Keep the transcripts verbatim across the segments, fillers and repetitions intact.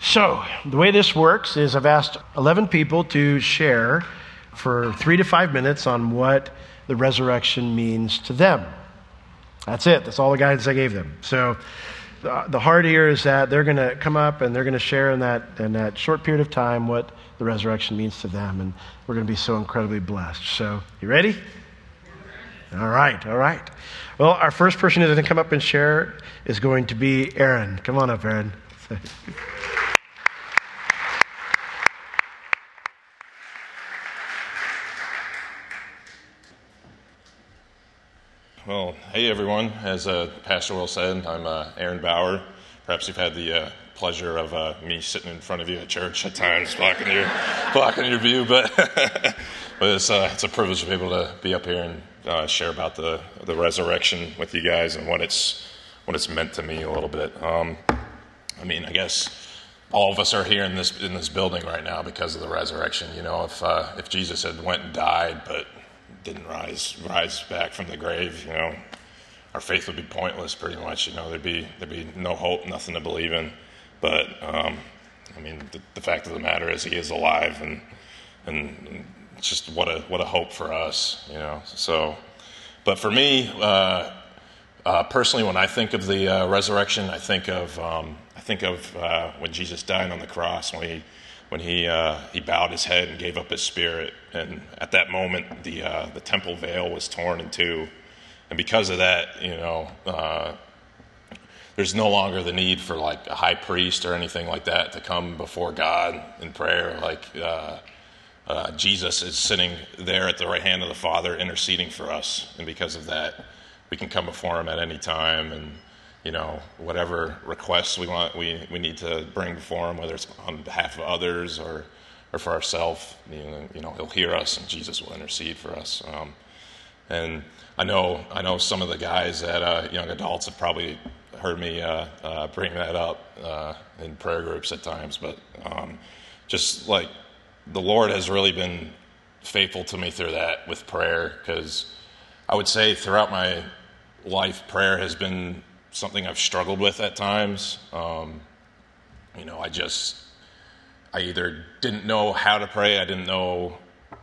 So, the way this works is I've asked eleven people to share for three to five minutes on what the resurrection means to them. That's it. That's all the guidance I gave them. So, the, the heart here is that they're going to come up and they're going to share in that in that short period of time what the resurrection means to them, and we're going to be so incredibly blessed. So, you ready? All right, all right. Well, our first person who's going to come up and share is going to be Aaron. Come on up, Aaron. Well, hey everyone. As uh, Pastor Will said, I'm uh, Aaron Bauer. Perhaps you've had the uh, pleasure of uh, me sitting in front of you at church at times, blocking your blocking your view, but but it's uh, it's a privilege to be able to be up here and uh, share about the the resurrection with you guys and what it's what it's meant to me a little bit. Um, I mean, I guess all of us are here in this in this building right now because of the resurrection. You know, if uh, if Jesus had went and died, but didn't rise rise back from the grave, you know, our faith would be pointless pretty much. You know, there'd be there'd be no hope, nothing to believe in. But um, I mean, the, the fact of the matter is, he is alive, and and it's just what a what a hope for us, you know. So, but for me uh, uh, personally, when I think of the uh, resurrection, I think of um, I think of uh, when Jesus died on the cross, when he when he uh, he bowed his head and gave up his spirit, and at that moment the uh, the temple veil was torn in two, and because of that, you know, uh, there's no longer the need for like a high priest or anything like that to come before God in prayer. Like uh, uh, Jesus is sitting there at the right hand of the Father, interceding for us, and because of that, we can come before Him at any time, and you know, whatever requests we want, we, we need to bring before Him, whether it's on behalf of others or or for ourselves. You know, you know, He'll hear us, and Jesus will intercede for us. Um, and I know I know some of the guys that uh, young adults have probably heard me uh, uh, bring that up uh, in prayer groups at times, but um, just like the Lord has really been faithful to me through that with prayer, because I would say throughout my life, prayer has been something I've struggled with at times. Um, you know, I just, I either didn't know how to pray, I didn't know,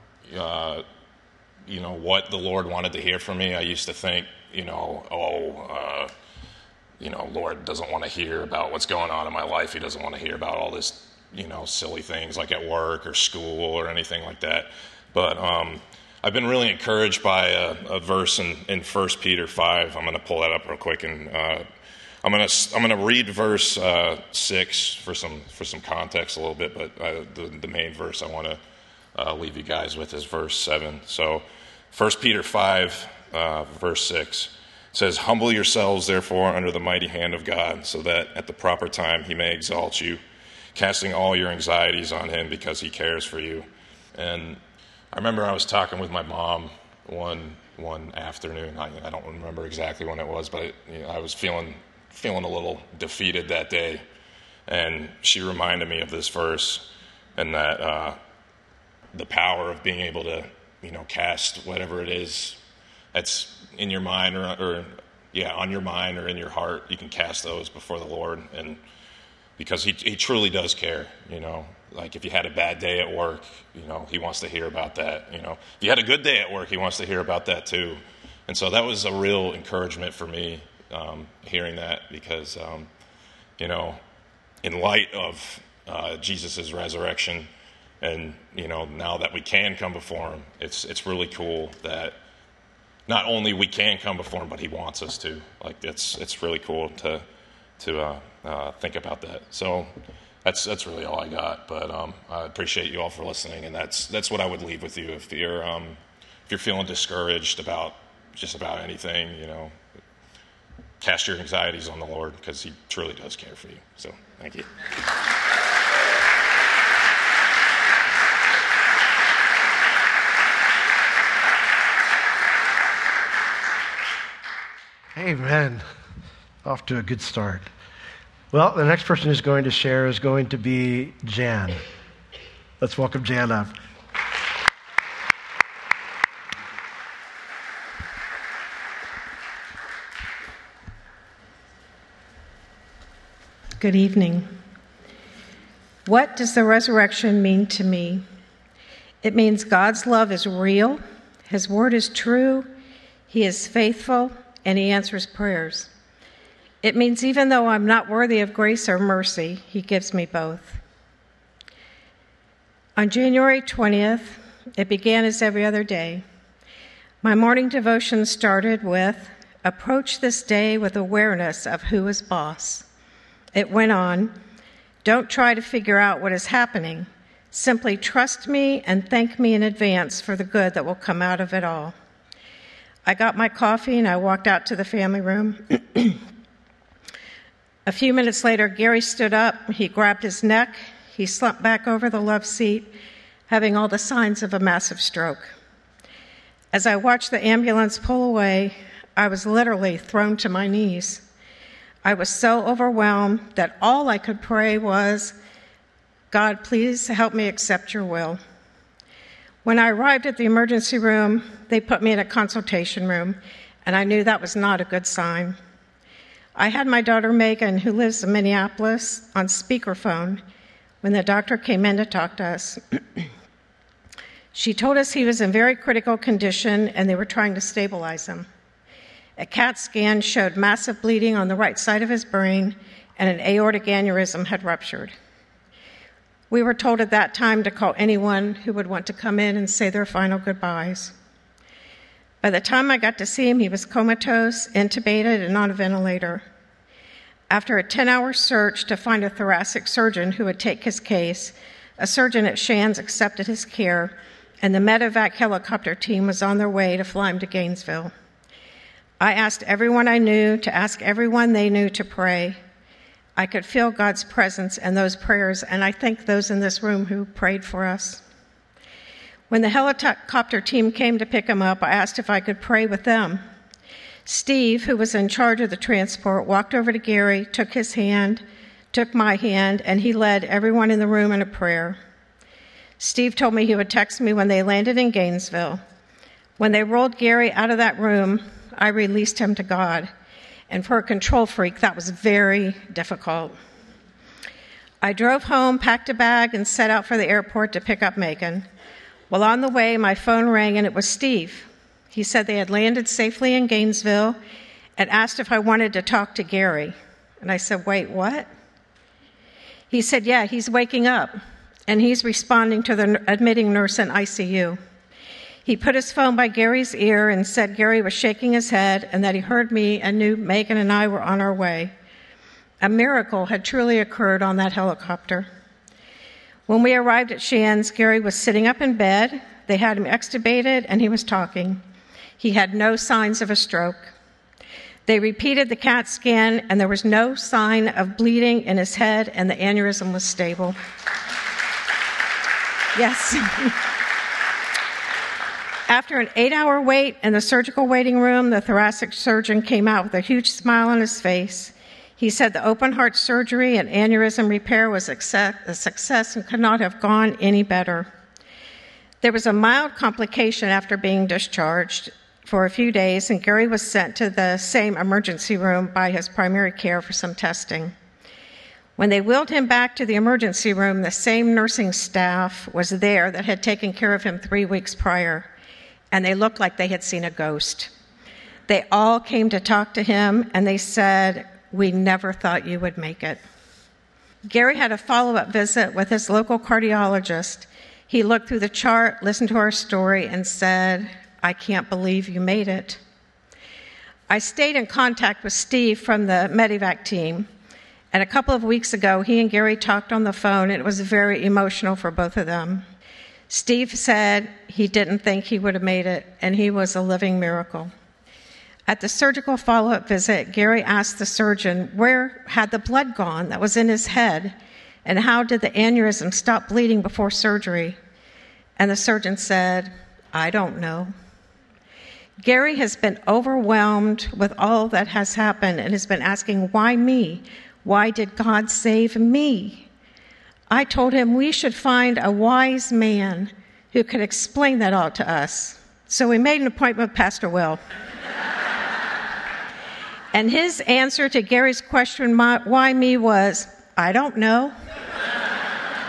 uh, you know, what the Lord wanted to hear from me. I used to think, you know, oh, uh, you know, Lord doesn't want to hear about what's going on in my life. He doesn't want to hear about all this, you know, silly things like at work or school or anything like that. But um, I've been really encouraged by a, a verse in, in First Peter five. I'm going to pull that up real quick, and uh, I'm going to I'm going to read verse uh, six for some for some context a little bit. But uh, the the main verse I want to uh, leave you guys with is verse seven. So First Peter five, uh, verse six. It says, "Humble yourselves, therefore, under the mighty hand of God, so that at the proper time He may exalt you, casting all your anxieties on Him because He cares for you." And I remember I was talking with my mom one one afternoon. I, I don't remember exactly when it was, but it, you know, I was feeling feeling a little defeated that day, and she reminded me of this verse and that uh, the power of being able to, you know, cast whatever it is that's in your mind or, or yeah, on your mind or in your heart. You can cast those before the Lord, and because he, he truly does care, you know. Like if you had a bad day at work, you know, He wants to hear about that. You know, if you had a good day at work, He wants to hear about that too. And so that was a real encouragement for me, um, hearing that, because, um, you know, in light of uh, Jesus' resurrection, and you know, now that we can come before Him, it's it's really cool that not only we can come before Him, but He wants us to. Like it's it's really cool to to uh, uh, think about that. So. That's that's really all I got, but um, I appreciate you all for listening, and that's that's what I would leave with you. If you're um, if you're feeling discouraged about just about anything, you know, cast your anxieties on the Lord, because He truly does care for you. So, thank you. Amen. Off to a good start. Well, the next person who's going to share is going to be Jan. Let's welcome Jan up. Good evening. What does the resurrection mean to me? It means God's love is real, His word is true, He is faithful, and He answers prayers. It means even though I'm not worthy of grace or mercy, He gives me both. On January twentieth, it began as every other day. My morning devotion started with, "Approach this day with awareness of who is boss." It went on, "Don't try to figure out what is happening. Simply trust me and thank me in advance for the good that will come out of it all." I got my coffee and I walked out to the family room. A few minutes later, Gary stood up, he grabbed his neck, he slumped back over the love seat, having all the signs of a massive stroke. As I watched the ambulance pull away, I was literally thrown to my knees. I was so overwhelmed that all I could pray was, "God, please help me accept your will." When I arrived at the emergency room, they put me in a consultation room, and I knew that was not a good sign. I had my daughter Megan, who lives in Minneapolis, on speakerphone when the doctor came in to talk to us. She told us he was in very critical condition and they were trying to stabilize him. A CAT scan showed massive bleeding on the right side of his brain and an aortic aneurysm had ruptured. We were told at that time to call anyone who would want to come in and say their final goodbyes. By the time I got to see him, he was comatose, intubated, and on a ventilator. After a ten-hour search to find a thoracic surgeon who would take his case, a surgeon at Shands accepted his care, and the medevac helicopter team was on their way to fly him to Gainesville. I asked everyone I knew to ask everyone they knew to pray. I could feel God's presence in those prayers, and I thank those in this room who prayed for us. When the helicopter team came to pick him up, I asked if I could pray with them. Steve, who was in charge of the transport, walked over to Gary, took his hand, took my hand, and he led everyone in the room in a prayer. Steve told me he would text me when they landed in Gainesville. When they rolled Gary out of that room, I released him to God. And for a control freak, that was very difficult. I drove home, packed a bag, and set out for the airport to pick up Megan. Well, on the way, my phone rang, and it was Steve. He said they had landed safely in Gainesville and asked if I wanted to talk to Gary. And I said, "Wait, what?" He said, "Yeah, he's waking up, and he's responding to the admitting nurse in I C U." He put his phone by Gary's ear and said Gary was shaking his head and that he heard me and knew Megan and I were on our way. A miracle had truly occurred on that helicopter. When we arrived at Shands, Gary was sitting up in bed. They had him extubated, and he was talking. He had no signs of a stroke. They repeated the CAT scan, and there was no sign of bleeding in his head, and the aneurysm was stable. Yes. After an eight-hour wait in the surgical waiting room, the thoracic surgeon came out with a huge smile on his face. He said the open heart surgery and aneurysm repair was a success and could not have gone any better. There was a mild complication after being discharged for a few days, and Gary was sent to the same emergency room by his primary care for some testing. When they wheeled him back to the emergency room, the same nursing staff was there that had taken care of him three weeks prior, and they looked like they had seen a ghost. They all came to talk to him, and they said, "We never thought you would make it." Gary had a follow-up visit with his local cardiologist. He looked through the chart, listened to our story, and said, "I can't believe you made it." I stayed in contact with Steve from the medevac team, and a couple of weeks ago, he and Gary talked on the phone, and it was very emotional for both of them. Steve said he didn't think he would have made it, and he was a living miracle. At the surgical follow-up visit, Gary asked the surgeon where had the blood gone that was in his head, and how did the aneurysm stop bleeding before surgery? And the surgeon said, "I don't know." Gary has been overwhelmed with all that has happened and has been asking, why me? Why did God save me? I told him we should find a wise man who could explain that all to us. So we made an appointment with Pastor Will. And his answer to Gary's question, why me, was, "I don't know."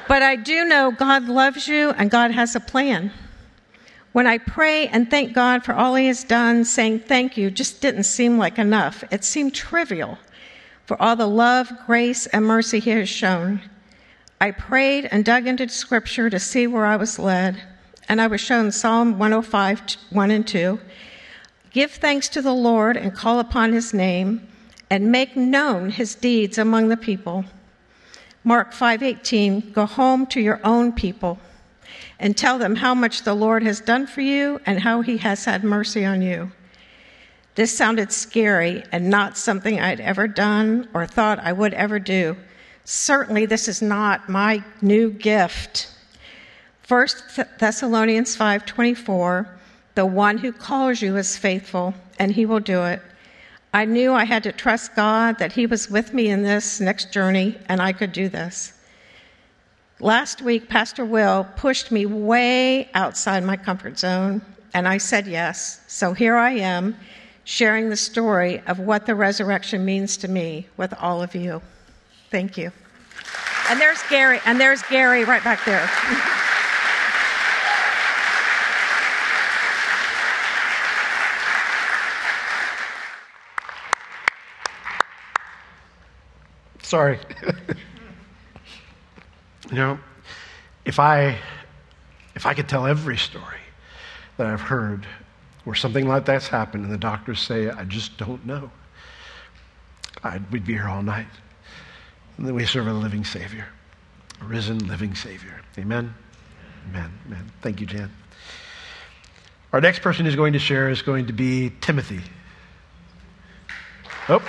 But I do know God loves you and God has a plan. When I pray and thank God for all he has done, saying thank you just didn't seem like enough. It seemed trivial for all the love, grace, and mercy he has shown. I prayed and dug into Scripture to see where I was led, and I was shown Psalm one oh five, one and two. Give thanks to the Lord and call upon his name, and make known his deeds among the people. Mark five eighteen, go home to your own people and tell them how much the Lord has done for you and how he has had mercy on you. This sounded scary and not something I'd ever done or thought I would ever do. Certainly, this is not my new gift. First Thessalonians five twenty-four, the one who calls you is faithful, and he will do it. I knew I had to trust God that he was with me in this next journey, and I could do this. Last week, Pastor Will pushed me way outside my comfort zone, and I said yes. So here I am, sharing the story of what the resurrection means to me with all of you. Thank you. And there's Gary, and there's Gary right back there. Sorry. You know, if I if I could tell every story that I've heard where something like that's happened and the doctors say, I just don't know, I'd, we'd be here all night. And then we serve a living Savior, a risen living Savior. Amen? Amen. Amen. Thank you, Jan. Our next person who's going to share is going to be Timothy. Oh.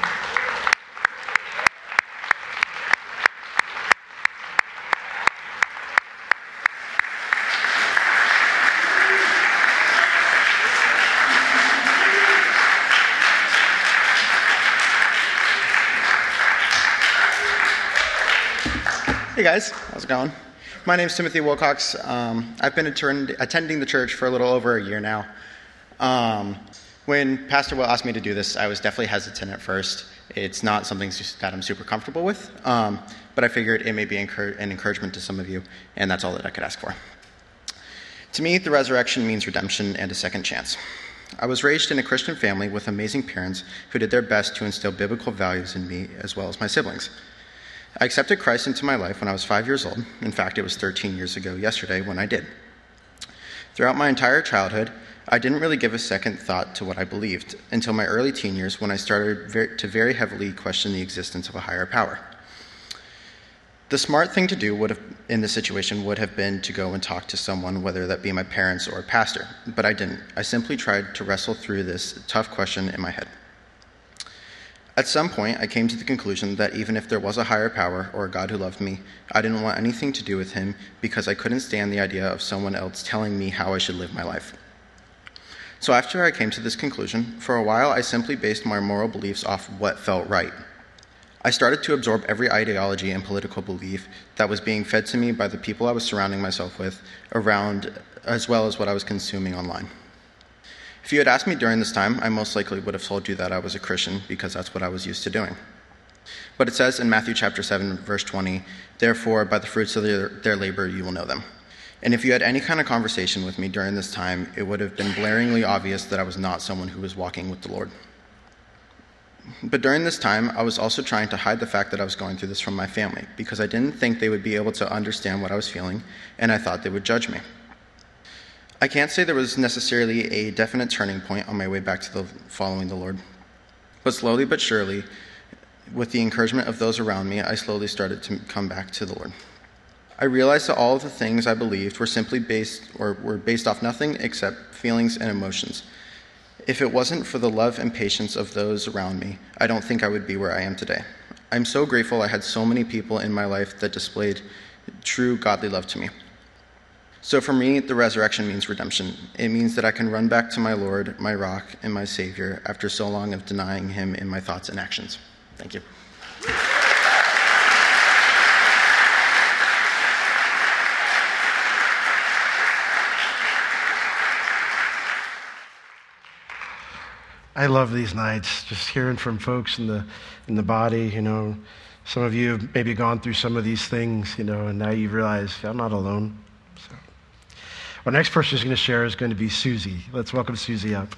Hey guys, how's it going? My name's Timothy Wilcox. Um, I've been attend- attending the church for a little over a year now. Um, when Pastor Will asked me to do this, I was definitely hesitant at first. It's not something that I'm super comfortable with, um, but I figured it may be encour- an encouragement to some of you, and that's all that I could ask for. To me, the resurrection means redemption and a second chance. I was raised in a Christian family with amazing parents who did their best to instill biblical values in me as well as my siblings. I accepted Christ into my life when I was five years old. In fact, it was thirteen years ago yesterday when I did. Throughout my entire childhood, I didn't really give a second thought to what I believed until my early teen years when I started ver- to very heavily question the existence of a higher power. The smart thing to do would have, in this situation would have been to go and talk to someone, whether that be my parents or a pastor, but I didn't. I simply tried to wrestle through this tough question in my head. At some point, I came to the conclusion that even if there was a higher power or a God who loved me, I didn't want anything to do with him because I couldn't stand the idea of someone else telling me how I should live my life. So after I came to this conclusion, for a while I simply based my moral beliefs off what felt right. I started to absorb every ideology and political belief that was being fed to me by the people I was surrounding myself with around, as well as what I was consuming online. If you had asked me during this time, I most likely would have told you that I was a Christian because that's what I was used to doing. But it says in Matthew chapter seven, verse twenty, therefore by the fruits of their, their labor you will know them. And if you had any kind of conversation with me during this time, it would have been blaringly obvious that I was not someone who was walking with the Lord. But during this time, I was also trying to hide the fact that I was going through this from my family because I didn't think they would be able to understand what I was feeling, and I thought they would judge me. I can't say there was necessarily a definite turning point on my way back to the following the Lord, but slowly but surely, with the encouragement of those around me, I slowly started to come back to the Lord. I realized that all of the things I believed were simply based or were based off nothing except feelings and emotions. If it wasn't for the love and patience of those around me, I don't think I would be where I am today. I'm so grateful I had so many people in my life that displayed true godly love to me. So for me, the resurrection means redemption. It means that I can run back to my Lord, my rock, and my Savior after so long of denying him in my thoughts and actions. Thank you. I love these nights, just hearing from folks in the in the body, you know, Some of you have maybe gone through some of these things, you know, and now you realize I'm not alone. So, our next person who's going to share is going to be Susie. Let's welcome Susie up.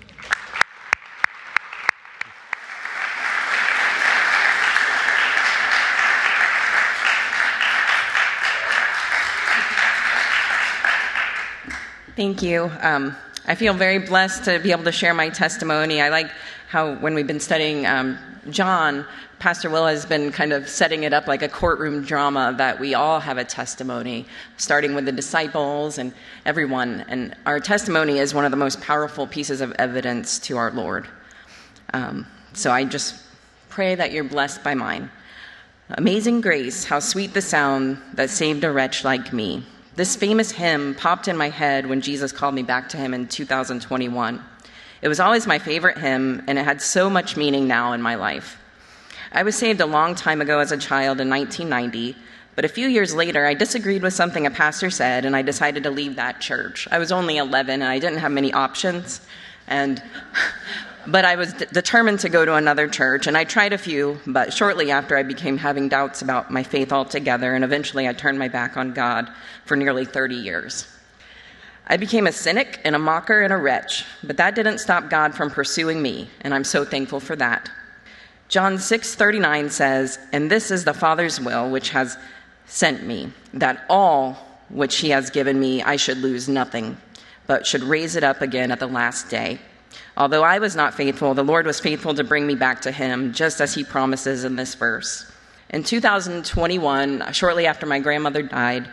Thank you. Um, I feel very blessed to be able to share my testimony. I like how when we've been studying um, John, Pastor Will has been kind of setting it up like a courtroom drama that we all have a testimony, starting with the disciples and everyone. And our testimony is one of the most powerful pieces of evidence to our Lord. Um, so I just pray that you're blessed by mine. Amazing grace, how sweet the sound that saved a wretch like me. This famous hymn popped in my head when Jesus called me back to him in two thousand twenty-one. It was always my favorite hymn, and it had so much meaning now in my life. I was saved a long time ago as a child in nineteen ninety, but a few years later, I disagreed with something a pastor said, and I decided to leave that church. I was only eleven, and I didn't have many options, and but I was d- determined to go to another church, and I tried a few, but shortly after I became having doubts about my faith altogether, and eventually I turned my back on God for nearly thirty years. I became a cynic and a mocker and a wretch, but that didn't stop God from pursuing me, and I'm so thankful for that. John six thirty-nine says, "And this is the Father's will which has sent me, that all which he has given me I should lose nothing, but should raise it up again at the last day." Although I was not faithful, the Lord was faithful to bring me back to him, just as he promises in this verse. In two thousand twenty-one, shortly after my grandmother died,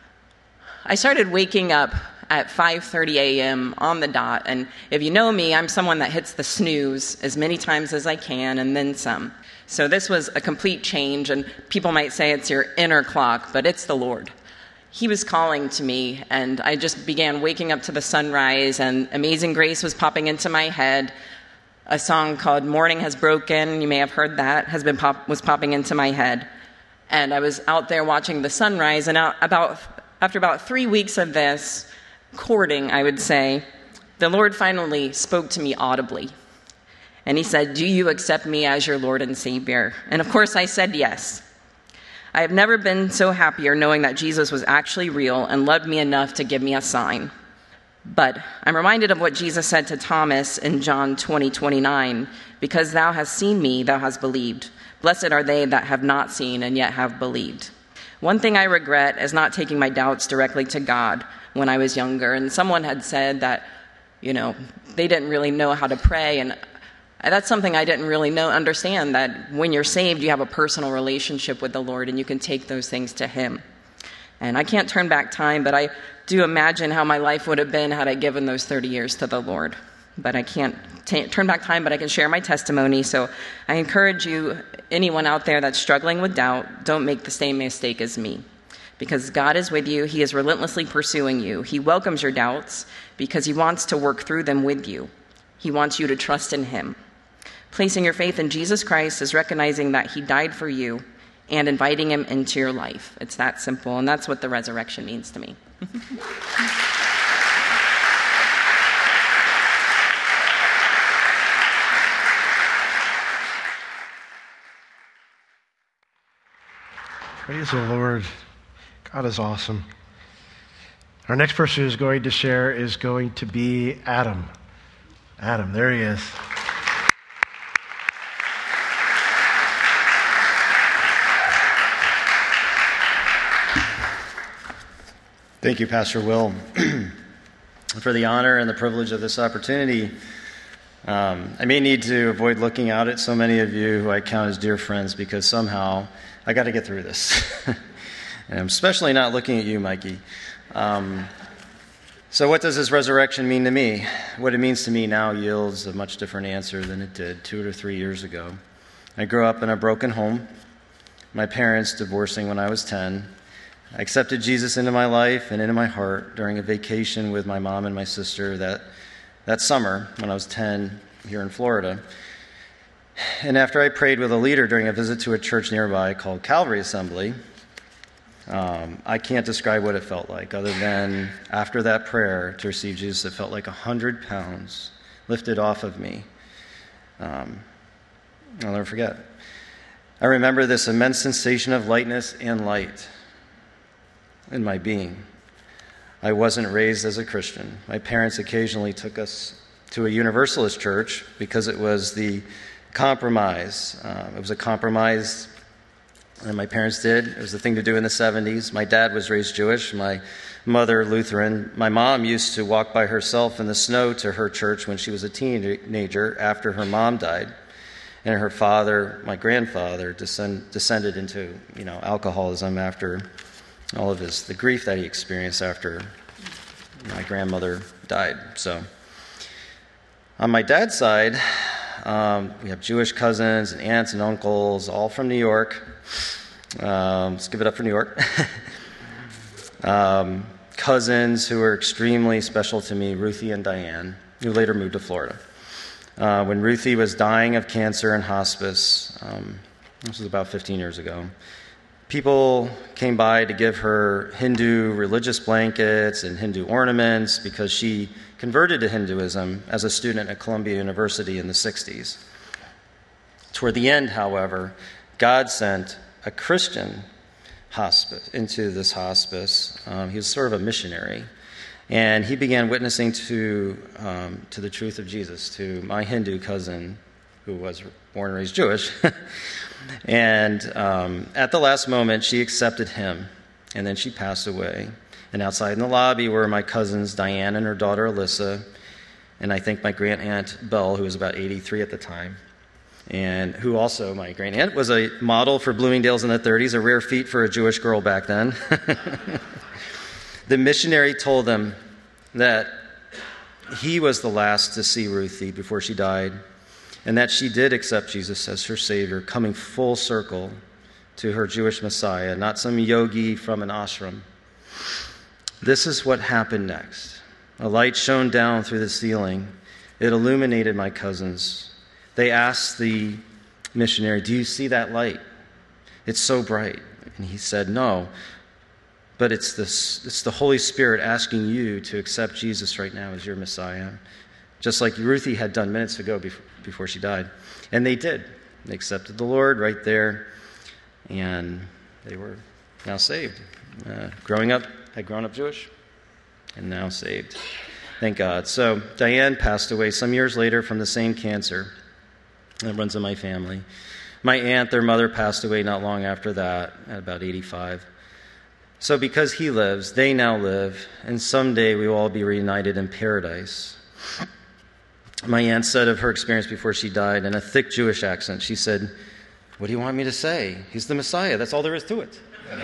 I started waking up at five thirty a.m. on the dot. And if you know me, I'm someone that hits the snooze as many times as I can and then some. So this was a complete change, and people might say it's your inner clock, but it's the Lord. He was calling to me, and I just began waking up to the sunrise, and Amazing Grace was popping into my head. A song called Morning Has Broken, you may have heard that, has been pop- was popping into my head. And I was out there watching the sunrise, and out, about after about three weeks of this, courting, I would say, the Lord finally spoke to me audibly. And he said, "Do you accept me as your Lord and Savior?" And of course I said yes. I have never been so happier knowing that Jesus was actually real and loved me enough to give me a sign. But I'm reminded of what Jesus said to Thomas in John twenty twenty-nine, "Because thou hast seen me, thou hast believed. Blessed are they that have not seen and yet have believed." One thing I regret is not taking my doubts directly to God when I was younger. And someone had said that, you know, they didn't really know how to pray, and that's something I didn't really know, understand, that when you're saved, you have a personal relationship with the Lord, and you can take those things to him. And I can't turn back time, but I do imagine how my life would have been had I given those thirty years to the Lord. But I can't t- turn back time, but I can share my testimony. So I encourage you, anyone out there that's struggling with doubt, don't make the same mistake as me. Because God is with you. He is relentlessly pursuing you. He welcomes your doubts because he wants to work through them with you. He wants you to trust in him. Placing your faith in Jesus Christ is recognizing that he died for you and inviting him into your life. It's that simple, and that's what the resurrection means to me. Praise the Lord. God is awesome. Our next person who's going to share is going to be Adam. Adam, there he is. Thank you, Pastor Will, for the honor and the privilege of this opportunity. Um, I may need to avoid looking out at so many of you who I count as dear friends because somehow I got to get through this. And I'm especially not looking at you, Mikey. Um, so what does this resurrection mean to me? What it means to me now yields a much different answer than it did two or three years ago. I grew up in a broken home, my parents divorcing when I was ten. I accepted Jesus into my life and into my heart during a vacation with my mom and my sister that, that summer when I was ten here in Florida. And after I prayed with a leader during a visit to a church nearby called Calvary Assembly, um, I can't describe what it felt like other than after that prayer to receive Jesus, it felt like a hundred pounds lifted off of me. Um, I'll never forget. I remember this immense sensation of lightness and light in my being. I wasn't raised as a Christian. My parents occasionally took us to a Universalist church because it was the compromise. Um, it was a compromise that my parents did. It was the thing to do in the seventies. My dad was raised Jewish, my mother Lutheran. My mom used to walk by herself in the snow to her church when she was a teenager after her mom died. And her father, my grandfather, descend, descended into, you know, alcoholism after all of his, the grief that he experienced after my grandmother died. So, on my dad's side, um, we have Jewish cousins and aunts and uncles, all from New York. Um, let's give it up for New York. um, cousins who are extremely special to me, Ruthie and Diane, who later moved to Florida. Uh, when Ruthie was dying of cancer in hospice, um, this was about fifteen years ago, people came by to give her Hindu religious blankets and Hindu ornaments because she converted to Hinduism as a student at Columbia University in the sixties. Toward the end, however, God sent a Christian hospice into this hospice. Um, he was sort of a missionary. And he began witnessing to um, to the truth of Jesus to my Hindu cousin, who was born and raised Jewish. and um, at the last moment, she accepted him, and then she passed away. And outside in the lobby were my cousins, Diane and her daughter, Alyssa, and I think my grand-aunt, Belle, who was about eighty-three at the time, and who also, my grand-aunt, was a model for Bloomingdale's in the thirties, a rare feat for a Jewish girl back then. The missionary told them that he was the last to see Ruthie before she died, and that she did accept Jesus as her Savior, coming full circle to her Jewish Messiah, not some yogi from an ashram. This is what happened next. A light shone down through the ceiling. It illuminated my cousins. They asked the missionary, "Do you see that light? It's so bright." And he said, "No. But it's this, it's the Holy Spirit asking you to accept Jesus right now as your Messiah, just like Ruthie had done minutes ago before, before she died." And they did. They accepted the Lord right there, and they were now saved. Uh, growing up, had grown up Jewish, and now saved. Thank God. So Diane passed away some years later from the same cancer that runs in my family. My aunt, their mother, passed away not long after that, at about eighty-five. So because he lives, they now live, and someday we will all be reunited in paradise. My aunt said of her experience before she died in a thick Jewish accent, she said, "What do you want me to say? He's the Messiah. That's all there is to it."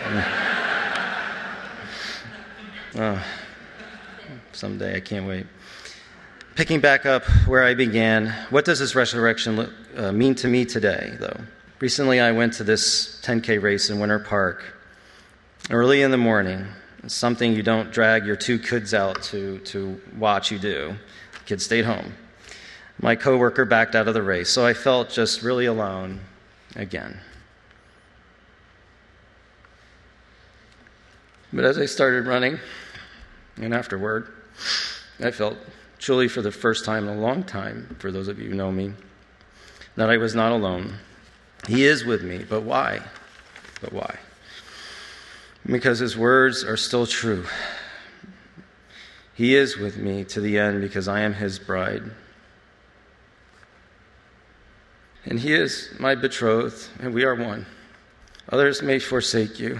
oh, someday, I can't wait. Picking back up where I began, what does this resurrection look, uh, mean to me today, though? Recently, I went to this ten K race in Winter Park. Early in the morning, it's something you don't drag your two kids out to, to watch you do. The kids stayed home. My coworker backed out of the race, so I felt just really alone again. But as I started running, and afterward, I felt truly for the first time in a long time, for those of you who know me, that I was not alone. He is with me, but why? But why? Because his words are still true. He is with me to the end because I am his bride. And he is my betrothed, and we are one. Others may forsake you,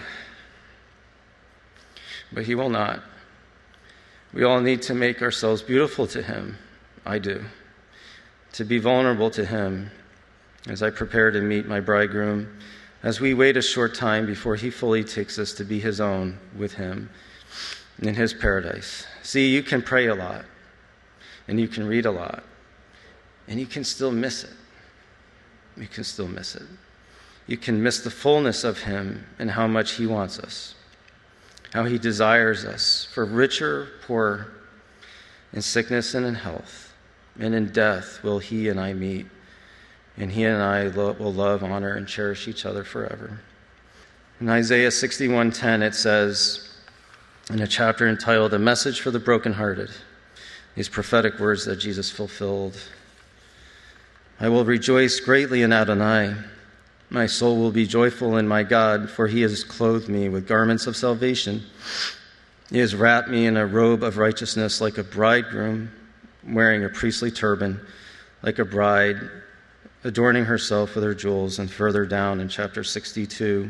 but he will not. We all need to make ourselves beautiful to him. I do. To be vulnerable to him as I prepare to meet my bridegroom, as we wait a short time before he fully takes us to be his own with him in his paradise. See, you can pray a lot, and you can read a lot, and you can still miss it. You can still miss it. You can miss the fullness of him and how much he wants us, how he desires us for richer, poorer, in sickness and in health, and in death will he and I meet. And he and I lo- will love, honor, and cherish each other forever. In Isaiah sixty-one ten, it says, in a chapter entitled, "A Message for the Brokenhearted," these prophetic words that Jesus fulfilled, "I will rejoice greatly in Adonai. My soul will be joyful in my God, for he has clothed me with garments of salvation. He has wrapped me in a robe of righteousness like a bridegroom wearing a priestly turban, like a bride adorning herself with her jewels. And further down in chapter sixty-two,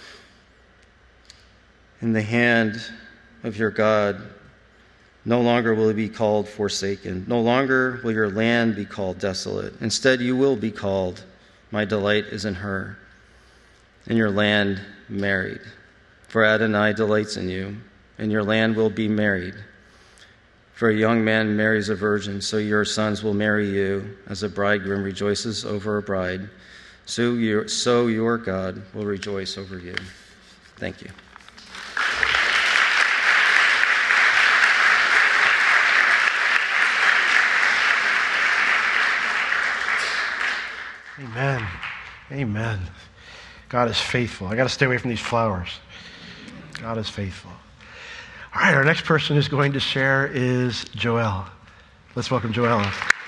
in the hand of your God, no longer will it be called forsaken. No longer will your land be called desolate. Instead, you will be called, my delight is in her, and your land married. For Adonai delights in you, and your land will be married. For a young man marries a virgin, so your sons will marry you, as a bridegroom rejoices over a bride. So your, so your God will rejoice over you. Thank you. Amen. Amen. God is faithful. I got to stay away from these flowers. God is faithful. All right, our next person who's going to share is Joelle. Let's welcome Joelle.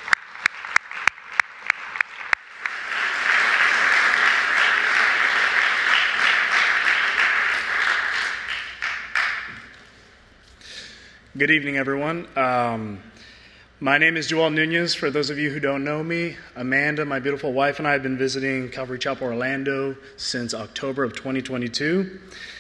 Good evening, everyone. Um, my name is Joel Nunez. For those of you who don't know me, Amanda, my beautiful wife, and I have been visiting Calvary Chapel Orlando since October of twenty twenty-two.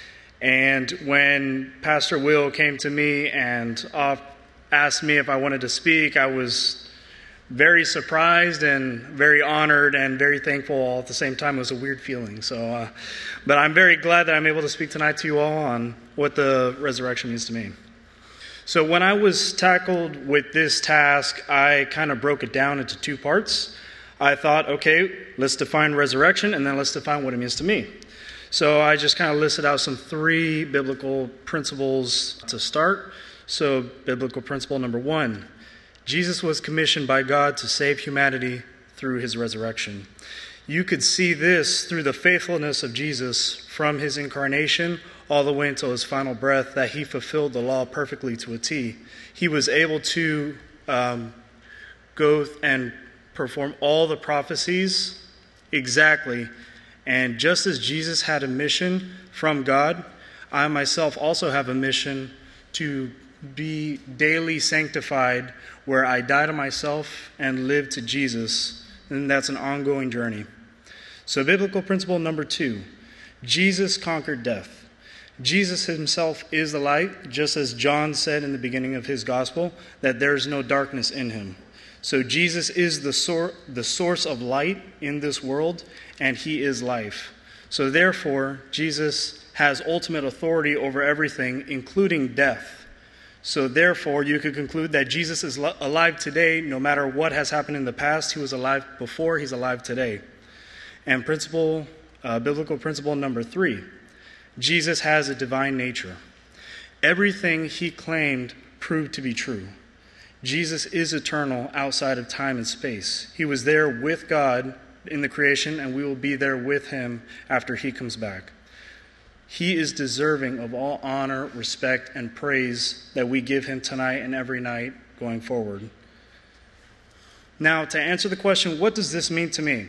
And when Pastor Will came to me and uh, asked me if I wanted to speak, I was very surprised and very honored and very thankful all at the same time. It was a weird feeling. So, uh, but I'm very glad that I'm able to speak tonight to you all on what the resurrection means to me. So when I was tackled with this task, I kind of broke it down into two parts. I thought, okay, let's define resurrection, and then let's define what it means to me. So I just kind of listed out some three biblical principles to start. So biblical principle number one, Jesus was commissioned by God to save humanity through his resurrection. You could see this through the faithfulness of Jesus from his incarnation all the way until his final breath, that he fulfilled the law perfectly to a T. He was able to um, go and perform all the prophecies exactly. And just as Jesus had a mission from God, I myself also have a mission to be daily sanctified, where I die to myself and live to Jesus. And that's an ongoing journey. So biblical principle number two, Jesus conquered death. Jesus himself is the light, just as John said in the beginning of his gospel, that there is no darkness in him. So Jesus is the, sor- the source of light in this world, and he is life. So therefore, Jesus has ultimate authority over everything, including death. So therefore, you could conclude that Jesus is lo- alive today, no matter what has happened in the past. He was alive before, he's alive today. And principle, uh, biblical principle number three, Jesus has a divine nature. Everything he claimed proved to be true. Jesus is eternal outside of time and space. He was there with God in the creation, and we will be there with him after he comes back. He is deserving of all honor, respect, and praise that we give him tonight and every night going forward. Now, to answer the question, what does this mean to me?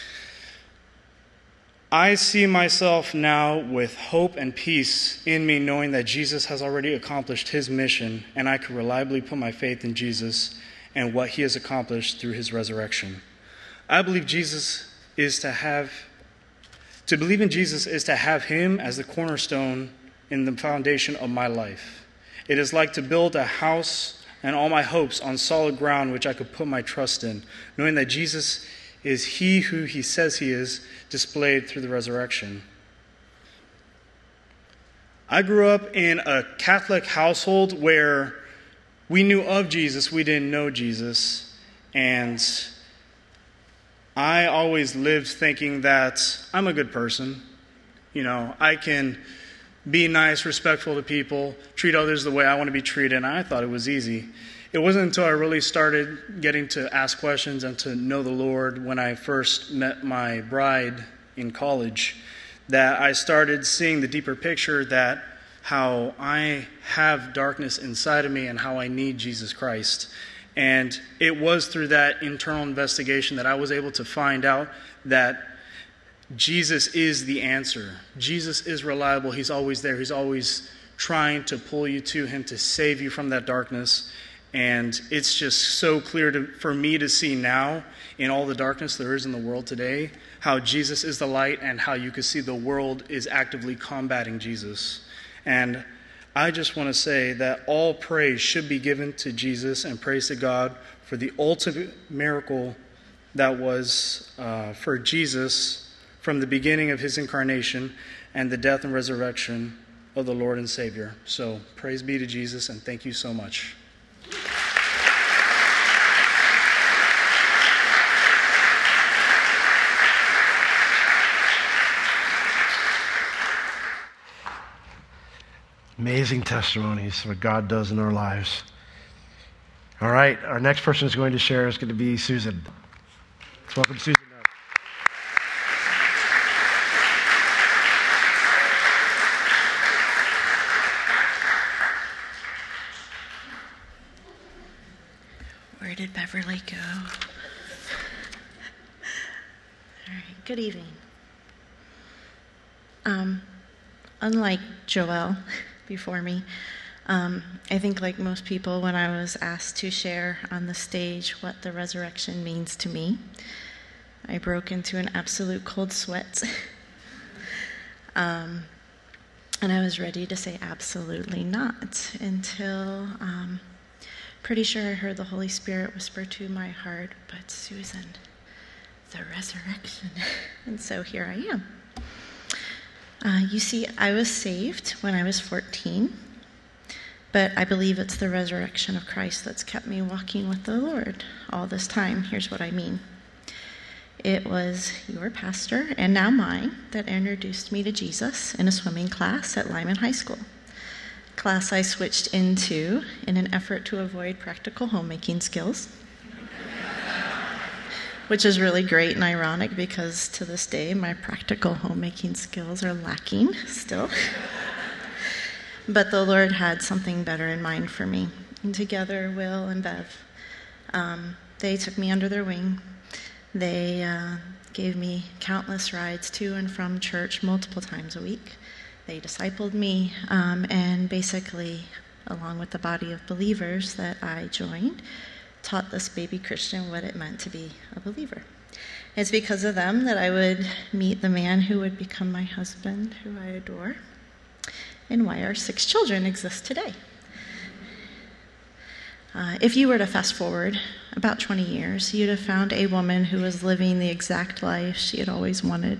I see myself now with hope and peace in me, knowing that Jesus has already accomplished his mission, and I can reliably put my faith in Jesus and what he has accomplished through his resurrection. I believe Jesus is to have, to believe in Jesus is to have him as the cornerstone in the foundation of my life. It is like to build a house and all my hopes on solid ground, which I could put my trust in, knowing that Jesus is he who he says he is, displayed through the resurrection. I grew up in a Catholic household where we knew of Jesus, we didn't know Jesus, and I always lived thinking that I'm a good person. You know, I can be nice, respectful to people, treat others the way I want to be treated, and I thought it was easy. It wasn't until I really started getting to ask questions and to know the Lord when I first met my bride in college that I started seeing the deeper picture that how I have darkness inside of me and how I need Jesus Christ. And it was through that internal investigation that I was able to find out that Jesus is the answer. Jesus is reliable. He's always there. He's always trying to pull you to him, to save you from that darkness. And it's just so clear to, for me to see now, in all the darkness there is in the world today, how Jesus is the light and how you can see the world is actively combating Jesus. And I just want to say that all praise should be given to Jesus and praise to God for the ultimate miracle that was uh, for Jesus from the beginning of his incarnation and the death and resurrection of the Lord and Savior. So praise be to Jesus, and thank you so much. Amazing testimonies, what God does in our lives. All right, our next person is going to share is going to be Susan. Let's welcome Susan up. Where did Beverly go? All right, good evening. Um, unlike Joel before me, um, I think like most people, when I was asked to share on the stage what the resurrection means to me, I broke into an absolute cold sweat. um, and I was ready to say absolutely not until um, pretty sure I heard the Holy Spirit whisper to my heart, but Susan, the resurrection. And so here I am. Uh, you see, I was saved when I was fourteen, but I believe it's the resurrection of Christ that's kept me walking with the Lord all this time. Here's what I mean. It was your pastor, and now mine, that introduced me to Jesus in a swimming class at Lyman High School. Class I switched into in an effort to avoid practical homemaking skills, which is really great and ironic because to this day my practical homemaking skills are lacking still. But the Lord had something better in mind for me. And together, Will and Bev, um, they took me under their wing. They uh, gave me countless rides to and from church multiple times a week. They discipled me, um, and basically, along with the body of believers that I joined, taught this baby Christian what it meant to be a believer. It's because of them that I would meet the man who would become my husband, who I adore, and why our six children exist today. Uh, if you were to fast forward about twenty years, you'd have found a woman who was living the exact life she had always wanted.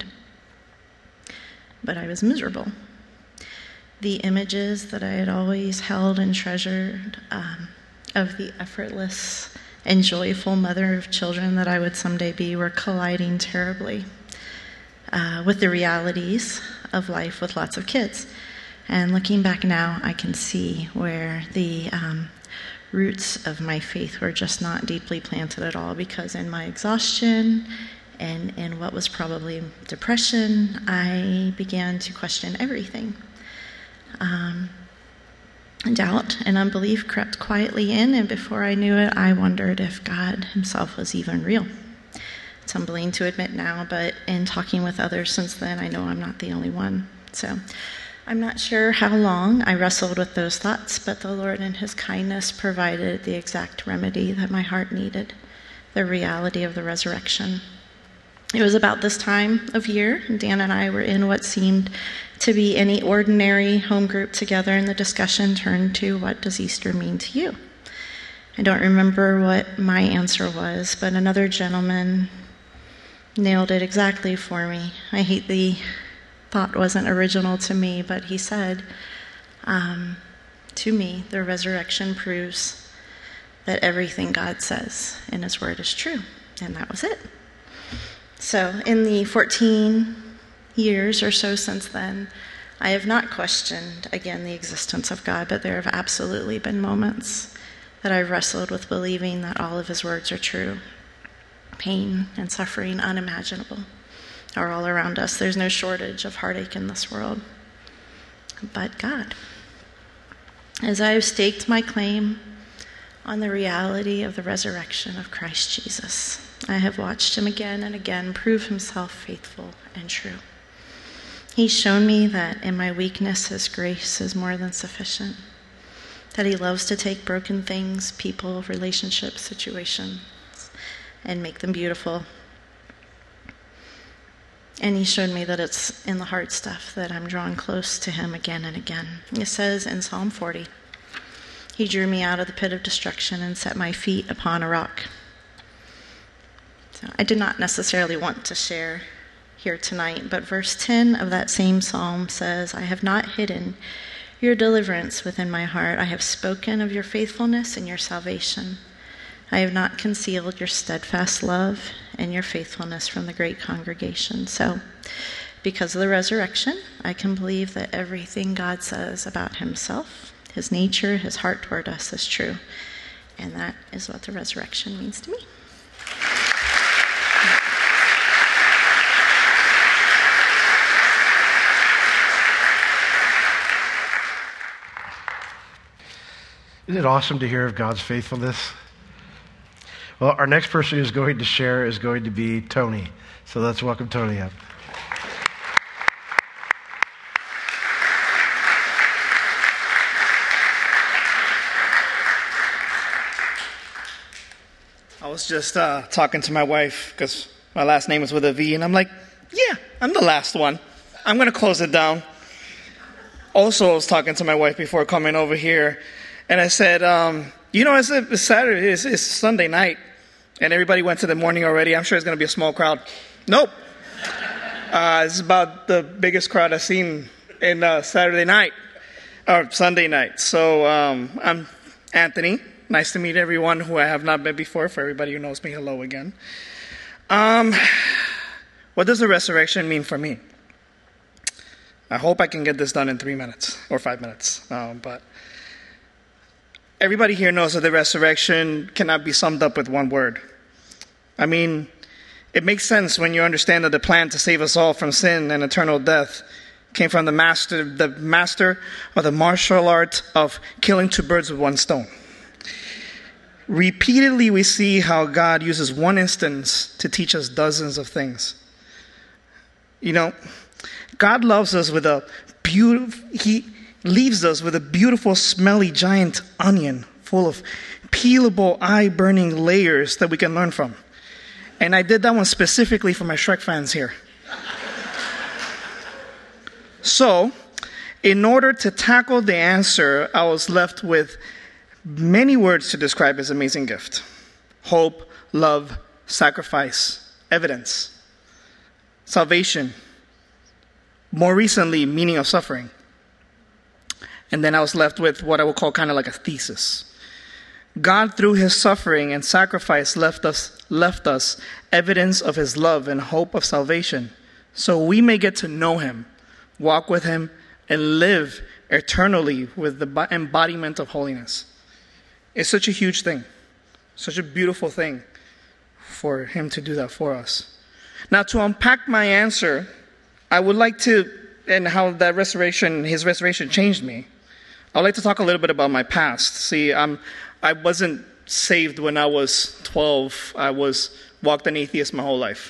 But I was miserable. The images that I had always held and treasured um, of the effortless and joyful mother of children that I would someday be were colliding terribly uh, with the realities of life with lots of kids. And looking back now, I can see where the um, roots of my faith were just not deeply planted at all, because in my exhaustion and in what was probably depression, I began to question everything. Um, doubt and unbelief crept quietly in, and before I knew it, I wondered if God himself was even real. It's humbling to admit now, but in talking with others since then, I know I'm not the only one. So I'm not sure how long I wrestled with those thoughts, but the Lord in his kindness provided the exact remedy that my heart needed, the reality of the resurrection. It was about this time of year, Dan and I were in what seemed to be any ordinary home group together, and the discussion turned to, what does Easter mean to you? I don't remember what my answer was, but another gentleman nailed it exactly for me. I hate the thought wasn't original to me, but he said, um, to me, the resurrection proves that everything God says in his word is true. And that was it. So in the fourteen years or so since then, I have not questioned, again, the existence of God, but there have absolutely been moments that I've wrestled with believing that all of his words are true. Pain and suffering unimaginable are all around us. There's no shortage of heartache in this world. But God, as I have staked my claim on the reality of the resurrection of Christ Jesus, I have watched him again and again prove himself faithful and true. He's shown me that in my weakness, his grace is more than sufficient, that he loves to take broken things, people, relationships, situations, and make them beautiful. And he showed me that it's in the hard stuff that I'm drawn close to him again and again. It says in Psalm forty, he drew me out of the pit of destruction and set my feet upon a rock. So I did not necessarily want to share here tonight, but verse ten of that same psalm says, I have not hidden your deliverance within my heart. I have spoken of your faithfulness and your salvation. I have not concealed your steadfast love and your faithfulness from the great congregation. So, because of the resurrection, I can believe that everything God says about himself, his nature, his heart toward us is true. And that is what the resurrection means to me. Isn't it awesome to hear of God's faithfulness? Well, our next person who's going to share is going to be Tony. So let's welcome Tony up. I was just uh, talking to my wife because my last name is with a V, and I'm like, yeah, I'm the last one. I'm going to close it down. Also, I was talking to my wife before coming over here, and I said, um, you know, it's, it's Saturday, it's, it's Sunday night, and everybody went to the morning already. I'm sure it's going to be a small crowd. Nope. Uh, it's about the biggest crowd I've seen in uh, Saturday night, or Sunday night. So um, I'm Anthony. Nice to meet everyone who I have not met before. For everybody who knows me, hello again. Um, what does the resurrection mean for me? I hope I can get this done in three minutes or five minutes. Um, but everybody here knows that the resurrection cannot be summed up with one word. I mean, it makes sense when you understand that the plan to save us all from sin and eternal death came from the master, the master of the martial art of killing two birds with one stone. Repeatedly, we see how God uses one instance to teach us dozens of things. You know, God loves us with a beautiful, he leaves us with a beautiful, smelly, giant onion full of peelable, eye-burning layers that we can learn from. And I did that one specifically for my Shrek fans here. So, in order to tackle the answer, I was left with many words to describe his amazing gift: hope, love, sacrifice, evidence, salvation, more recently, meaning of suffering. And then I was left with what I would call kind of like a thesis. God, through his suffering and sacrifice, left us, left us evidence of his love and hope of salvation, so we may get to know him, walk with him, and live eternally with the embodiment of holiness. It's such a huge thing, such a beautiful thing for him to do that for us. Now, to unpack my answer, I would like to, and how that resurrection, his resurrection changed me. I would like to talk a little bit about my past. See, um, I wasn't saved when I was twelve. I was walked an atheist my whole life,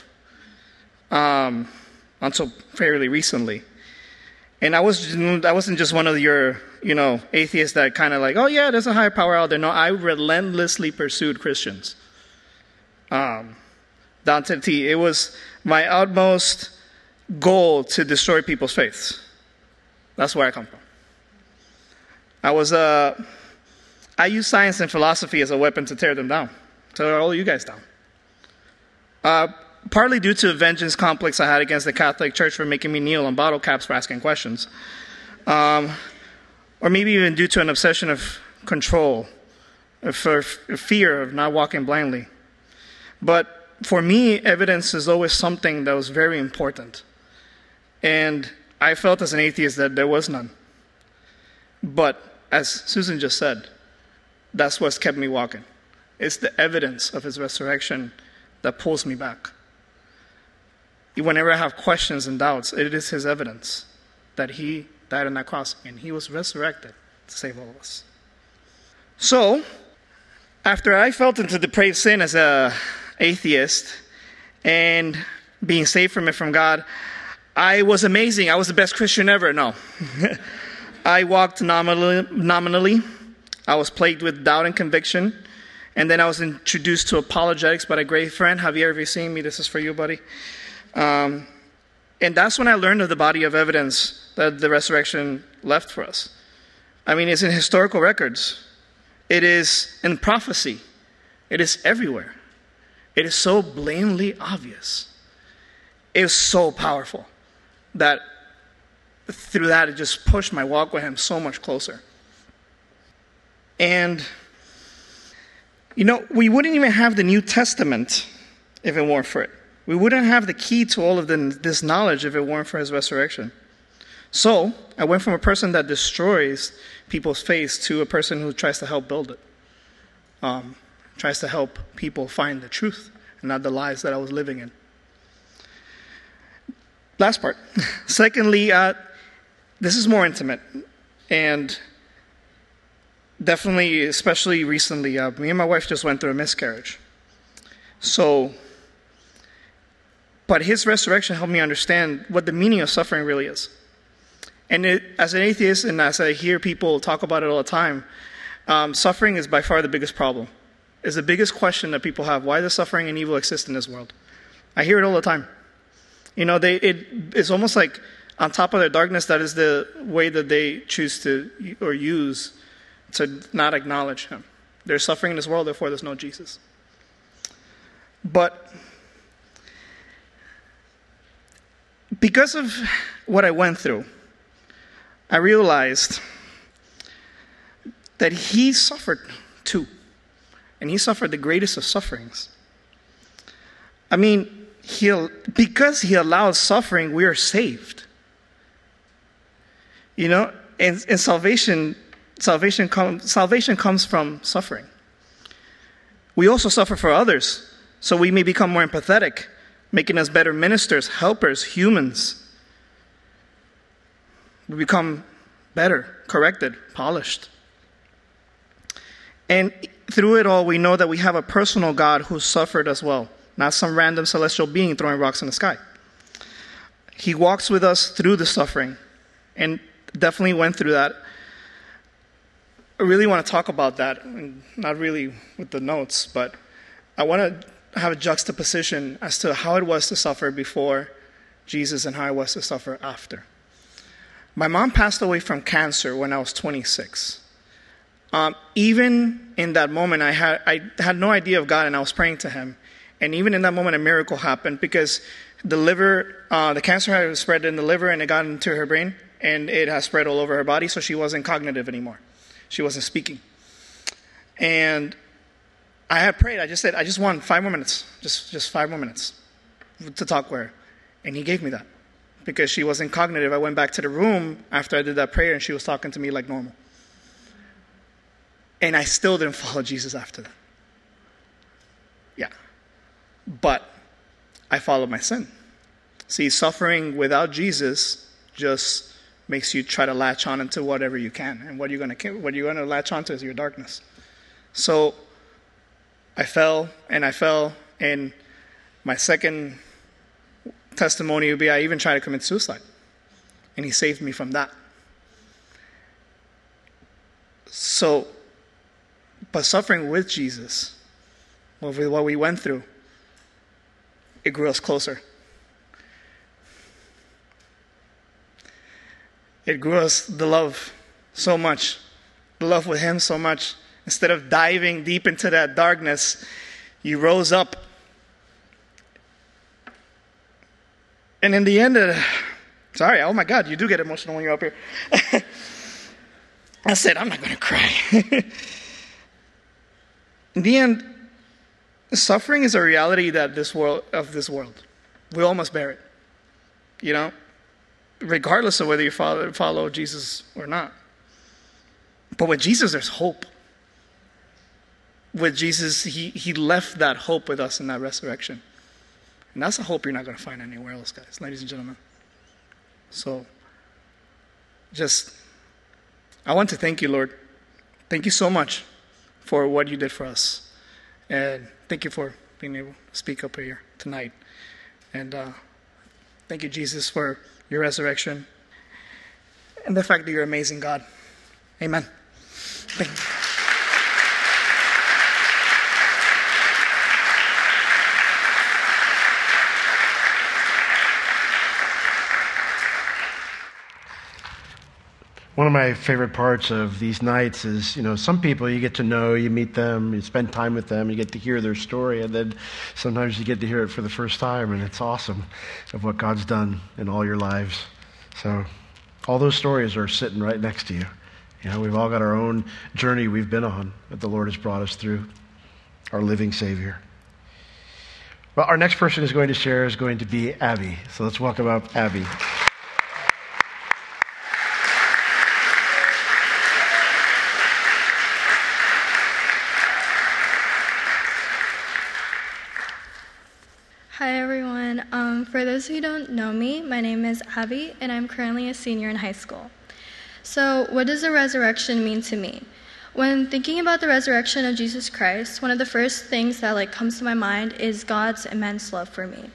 um, until fairly recently. And I was I wasn't just one of your, you know, atheists that kind of like, oh yeah, there's a higher power out there. No, I relentlessly pursued Christians. Um, down to the T. It was my utmost goal to destroy people's faiths. That's where I come from. I was uh, I used science and philosophy as a weapon to tear them down, to tear all you guys down. Uh, partly due to a vengeance complex I had against the Catholic Church for making me kneel on bottle caps for asking questions. Um, or maybe even due to an obsession of control, for fear of not walking blindly. But for me, evidence is always something that was very important. And I felt as an atheist that there was none. But as Susan just said, that's what's kept me walking. It's the evidence of his resurrection that pulls me back. Whenever I have questions and doubts, it is his evidence that he died on that cross and he was resurrected to save all of us. So, after I felt into depraved sin as a atheist and being saved from it from God, I was amazing. I was the best Christian ever. No. I walked nominally, nominally. I was plagued with doubt and conviction. And then I was introduced to apologetics by a great friend. Javier, have you seen me? This is for you, buddy. Um, and that's when I learned of the body of evidence that the resurrection left for us. I mean, it's in historical records. It is in prophecy. It is everywhere. It is so blatantly obvious. It was so powerful that through that, it just pushed my walk with him so much closer. And, you know, we wouldn't even have the New Testament if it weren't for it. We wouldn't have the key to all of the, this knowledge if it weren't for his resurrection. So, I went from a person that destroys people's faith to a person who tries to help build it. Um, tries to help people find the truth and not the lies that I was living in. Last part. Secondly, uh, this is more intimate. And definitely, especially recently, uh, me and my wife just went through a miscarriage. So, but his resurrection helped me understand what the meaning of suffering really is. And it, as an atheist, and as I hear people talk about it all the time, um, suffering is by far the biggest problem. It's the biggest question that people have. Why does suffering and evil exist in this world? I hear it all the time. You know, they it, it's almost like on top of their darkness, that is the way that they choose to or use to not acknowledge him. There's suffering in this world, therefore there's no Jesus. But because of what I went through, I realized that he suffered too. And he suffered the greatest of sufferings. I mean, he, because he allowed suffering, we are saved. You know, and, and salvation, salvation, com, salvation comes from suffering. We also suffer for others, so we may become more empathetic, making us better ministers, helpers, humans. We become better, corrected, polished. And through it all, we know that we have a personal God who suffered as well, not some random celestial being throwing rocks in the sky. He walks with us through the suffering, and definitely went through that. I really want to talk about that, and not really with the notes, but I want to have a juxtaposition as to how it was to suffer before Jesus and how it was to suffer after. My mom passed away from cancer when I was twenty-six. Um, even in that moment, I had I had no idea of God, and I was praying to him. And even in that moment, a miracle happened, because the liver, uh, the cancer had spread in the liver, and it got into her brain, and it has spread all over her body, so she wasn't cognitive anymore. She wasn't speaking. And I had prayed. I just said, I just want five more minutes, just just five more minutes to talk with her. And he gave me that. Because she wasn't cognitive, I went back to the room after I did that prayer, and she was talking to me like normal. And I still didn't follow Jesus after that. Yeah. But I followed my sin. See, suffering without Jesus just makes you try to latch on into whatever you can. And what you're going to what you're going to latch onto is your darkness. So I fell, and I fell, and my second testimony would be I even tried to commit suicide. And he saved me from that. So, but suffering with Jesus, what we, what we went through, it grew us closer. It grew us the love so much, the love with him so much. Instead of diving deep into that darkness, you rose up. And in the end, uh, sorry, oh my God, you do get emotional when you're up here. I said, I'm not going to cry. In the end, suffering is a reality that this world of this world. We all must bear it. You know, regardless of whether you follow, follow Jesus or not. But with Jesus, there's hope. With Jesus, he, he left that hope with us in that resurrection. And that's a hope you're not going to find anywhere else, guys, ladies and gentlemen. So, just, I want to thank you, Lord. Thank you so much for what you did for us. And thank you for being able to speak up here tonight. And uh, thank you, Jesus, for your resurrection and the fact that you're an amazing God. Amen. Thank you. One of my favorite parts of these nights is, you know, some people you get to know, you meet them, you spend time with them, you get to hear their story, and then sometimes you get to hear it for the first time, and it's awesome of what God's done in all your lives. So all those stories are sitting right next to you. You know, we've all got our own journey we've been on that the Lord has brought us through, our living Savior. Well, our next person who's going to share is going to be Abby. So let's welcome up Abby. Hi everyone. Um, for those who don't know me, my name is Abby and I'm currently a senior in high school. So what does the resurrection mean to me? When thinking about the resurrection of Jesus Christ, one of the first things that like comes to my mind is God's immense love for me.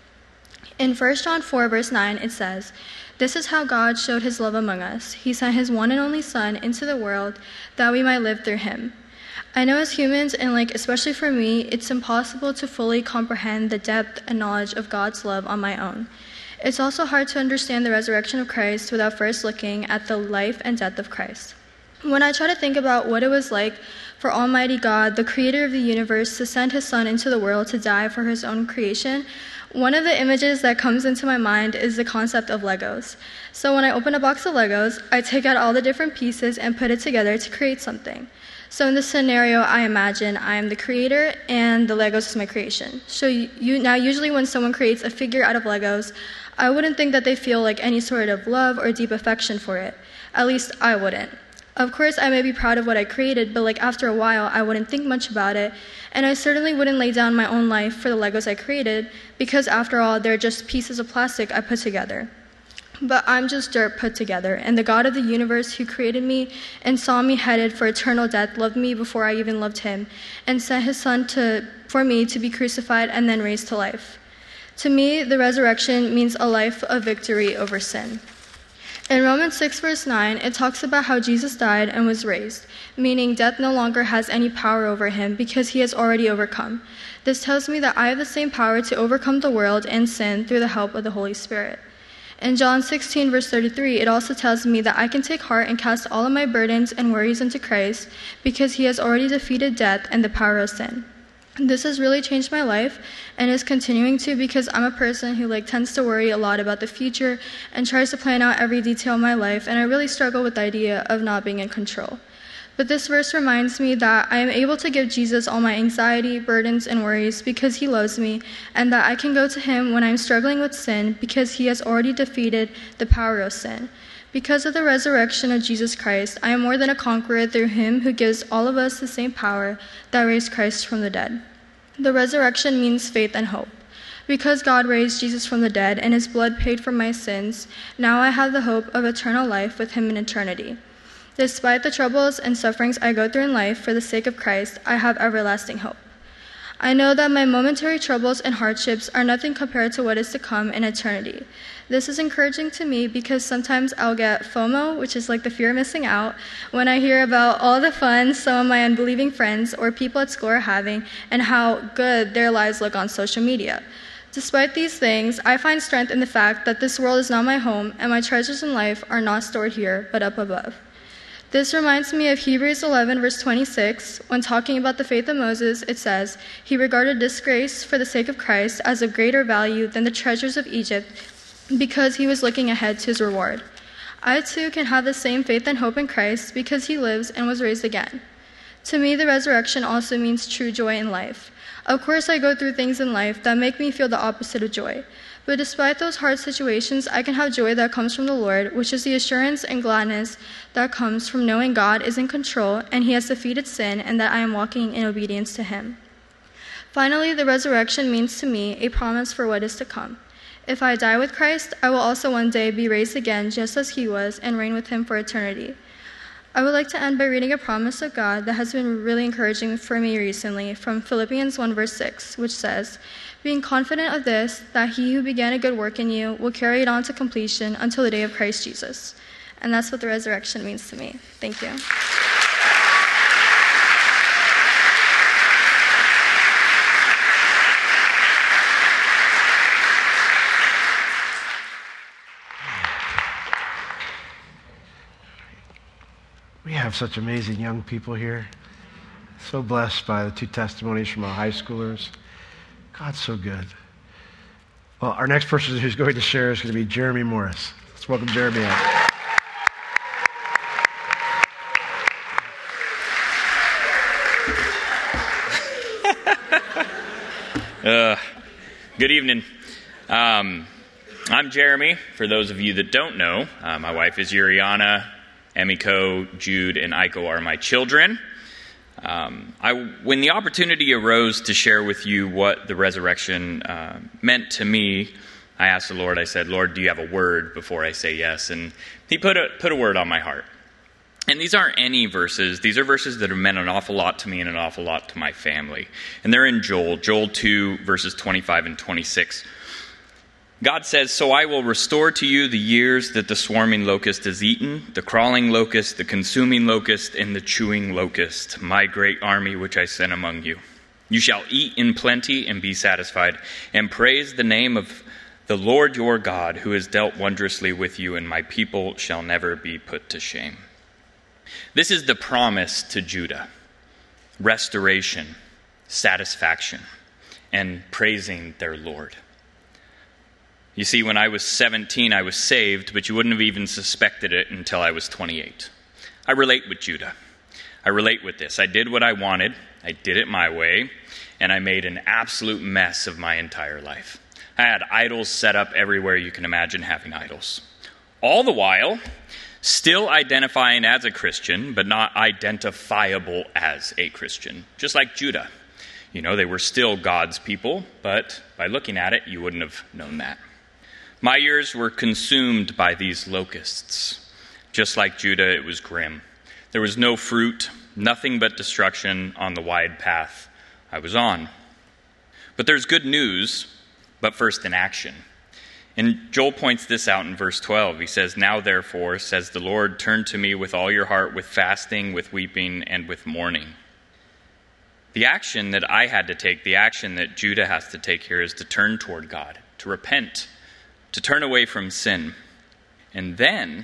In First John four verse nine it says, "This is how God showed his love among us. He sent his one and only Son into the world that we might live through him." I know as humans, and like especially for me, it's impossible to fully comprehend the depth and knowledge of God's love on my own. It's also hard to understand the resurrection of Christ without first looking at the life and death of Christ. When I try to think about what it was like for Almighty God, the creator of the universe, to send his Son into the world to die for his own creation, one of the images that comes into my mind is the concept of Legos. So when I open a box of Legos, I take out all the different pieces and put it together to create something. So in this scenario, I imagine I am the creator and the Legos is my creation. So you, now usually when someone creates a figure out of Legos, I wouldn't think that they feel like any sort of love or deep affection for it. At least I wouldn't. Of course, I may be proud of what I created, but like after a while, I wouldn't think much about it, and I certainly wouldn't lay down my own life for the Legos I created, because after all, they're just pieces of plastic I put together. But I'm just dirt put together, and the God of the universe who created me and saw me headed for eternal death loved me before I even loved him, and sent his Son to, for me to be crucified and then raised to life. To me, the resurrection means a life of victory over sin. In Romans six verse nine, it talks about how Jesus died and was raised, meaning death no longer has any power over him because he has already overcome. This tells me that I have the same power to overcome the world and sin through the help of the Holy Spirit. In John sixteen verse thirty-three, it also tells me that I can take heart and cast all of my burdens and worries into Christ because he has already defeated death and the power of sin. This has really changed my life and is continuing to, because I'm a person who like tends to worry a lot about the future and tries to plan out every detail of my life, and I really struggle with the idea of not being in control. But this verse reminds me that I am able to give Jesus all my anxiety, burdens, and worries because he loves me, and that I can go to him when I'm struggling with sin because he has already defeated the power of sin. Because of the resurrection of Jesus Christ, I am more than a conqueror through him who gives all of us the same power that raised Christ from the dead. The resurrection means faith and hope. Because God raised Jesus from the dead and his blood paid for my sins, now I have the hope of eternal life with him in eternity. Despite the troubles and sufferings I go through in life for the sake of Christ, I have everlasting hope. I know that my momentary troubles and hardships are nothing compared to what is to come in eternity. This is encouraging to me because sometimes I'll get FOMO, which is like the fear of missing out, when I hear about all the fun some of my unbelieving friends or people at school are having and how good their lives look on social media. Despite these things, I find strength in the fact that this world is not my home and my treasures in life are not stored here, but up above. This reminds me of Hebrews eleven verse twenty-six. When talking about the faith of Moses, it says, "He regarded disgrace for the sake of Christ as of greater value than the treasures of Egypt because he was looking ahead to his reward." I too can have the same faith and hope in Christ because he lives and was raised again. To me, the resurrection also means true joy in life. Of course, I go through things in life that make me feel the opposite of joy. But despite those hard situations, I can have joy that comes from the Lord, which is the assurance and gladness that comes from knowing God is in control and he has defeated sin and that I am walking in obedience to him. Finally, the resurrection means to me a promise for what is to come. If I die with Christ, I will also one day be raised again just as he was and reign with him for eternity. I would like to end by reading a promise of God that has been really encouraging for me recently from Philippians one verse six, which says, "Being confident of this, that he who began a good work in you will carry it on to completion until the day of Christ Jesus." And that's what the resurrection means to me. Thank you. We have such amazing young people here. So blessed by the two testimonies from our high schoolers. God's so good. Well, our next person who's going to share is going to be Jeremy Morris. Let's welcome Jeremy out. Uh, good evening. Um, I'm Jeremy. For those of you that don't know, uh, my wife is Yuriana, Emiko, Jude, and Aiko are my children. Um, I, when the opportunity arose to share with you what the resurrection uh, meant to me, I asked the Lord, I said, "Lord, do you have a word before I say yes?" And he put a, put a word on my heart. And these aren't any verses. These are verses that have meant an awful lot to me and an awful lot to my family. And they're in Joel, Joel two, verses twenty-five and twenty-six. God says, "So I will restore to you the years that the swarming locust has eaten, the crawling locust, the consuming locust, and the chewing locust, my great army which I sent among you. You shall eat in plenty and be satisfied, and praise the name of the Lord your God, who has dealt wondrously with you, and my people shall never be put to shame." This is the promise to Judah: restoration, satisfaction, and praising their Lord. You see, when I was seventeen, I was saved, but you wouldn't have even suspected it until I was twenty-eight. I relate with Judah. I relate with this. I did what I wanted, I did it my way, and I made an absolute mess of my entire life. I had idols set up everywhere you can imagine having idols. All the while, still identifying as a Christian, but not identifiable as a Christian, just like Judah. You know, they were still God's people, but by looking at it, you wouldn't have known that. My years were consumed by these locusts. Just like Judah, it was grim. There was no fruit, nothing but destruction on the wide path I was on. But there's good news, but first in action. And Joel points this out in verse twelve. He says, "Now therefore, says the Lord, turn to me with all your heart, with fasting, with weeping, and with mourning." The action that I had to take, the action that Judah has to take here, is to turn toward God, to repent, to turn away from sin. And then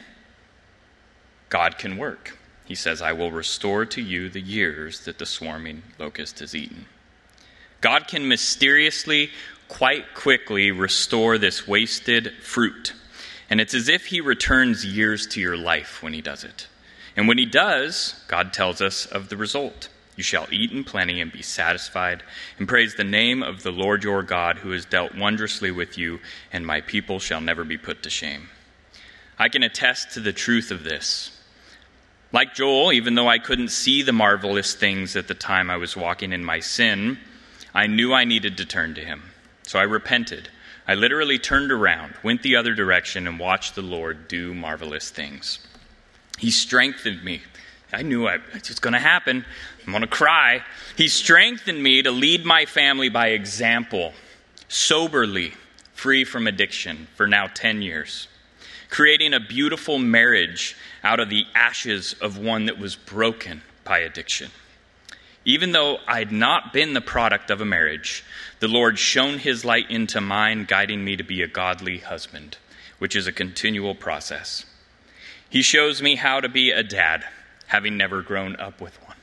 God can work. He says, "I will restore to you the years that the swarming locust has eaten." God can mysteriously, quite quickly restore this wasted fruit. And it's as if he returns years to your life when he does it. And when he does, God tells us of the result. "You shall eat in plenty and be satisfied, and praise the name of the Lord your God, who has dealt wondrously with you, and my people shall never be put to shame." I can attest to the truth of this. Like Joel, even though I couldn't see the marvelous things at the time I was walking in my sin, I knew I needed to turn to him. So I repented. I literally turned around, went the other direction, and watched the Lord do marvelous things. He strengthened me. I knew I, it was going to happen. I'm going to cry. He strengthened me to lead my family by example, soberly, free from addiction for now ten years, creating a beautiful marriage out of the ashes of one that was broken by addiction. Even though I'd not been the product of a marriage, the Lord shone his light into mine, guiding me to be a godly husband, which is a continual process. He shows me how to be a dad, having never grown up with one,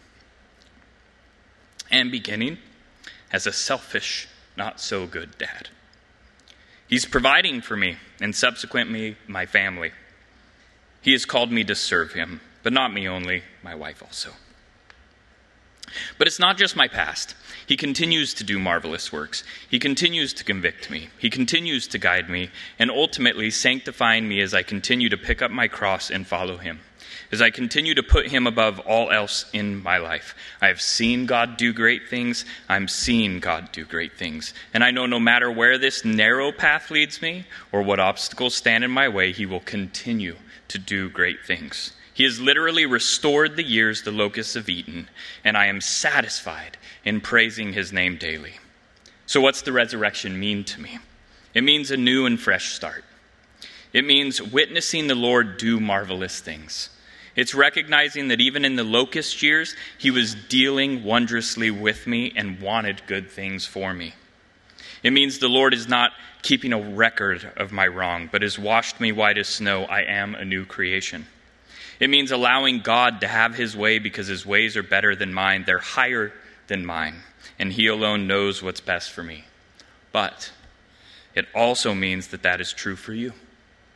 and beginning as a selfish, not so good dad. He's providing for me and subsequently my family. He has called me to serve him, but not me only, my wife also. But it's not just my past. He continues to do marvelous works. He continues to convict me. He continues to guide me, and ultimately sanctifying me as I continue to pick up my cross and follow him. As I continue to put him above all else in my life. I have seen God do great things. I'm seeing God do great things. And I know no matter where this narrow path leads me or what obstacles stand in my way, he will continue to do great things. He has literally restored the years the locusts have eaten, and I am satisfied in praising his name daily. So what's the resurrection mean to me? It means a new and fresh start. It means witnessing the Lord do marvelous things. It's recognizing that even in the locust years, he was dealing wondrously with me and wanted good things for me. It means the Lord is not keeping a record of my wrong, but has washed me white as snow. I am a new creation. It means allowing God to have his way because his ways are better than mine. They're higher than mine, and he alone knows what's best for me. But it also means that that is true for you.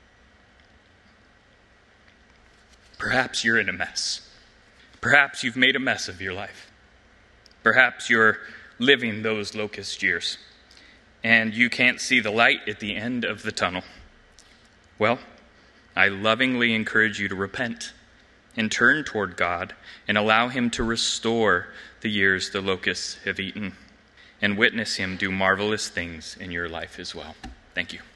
Perhaps you're in a mess. Perhaps you've made a mess of your life. Perhaps you're living those locust years, and you can't see the light at the end of the tunnel. Well, I lovingly encourage you to repent and turn toward God and allow him to restore the years the locusts have eaten and witness him do marvelous things in your life as well. Thank you.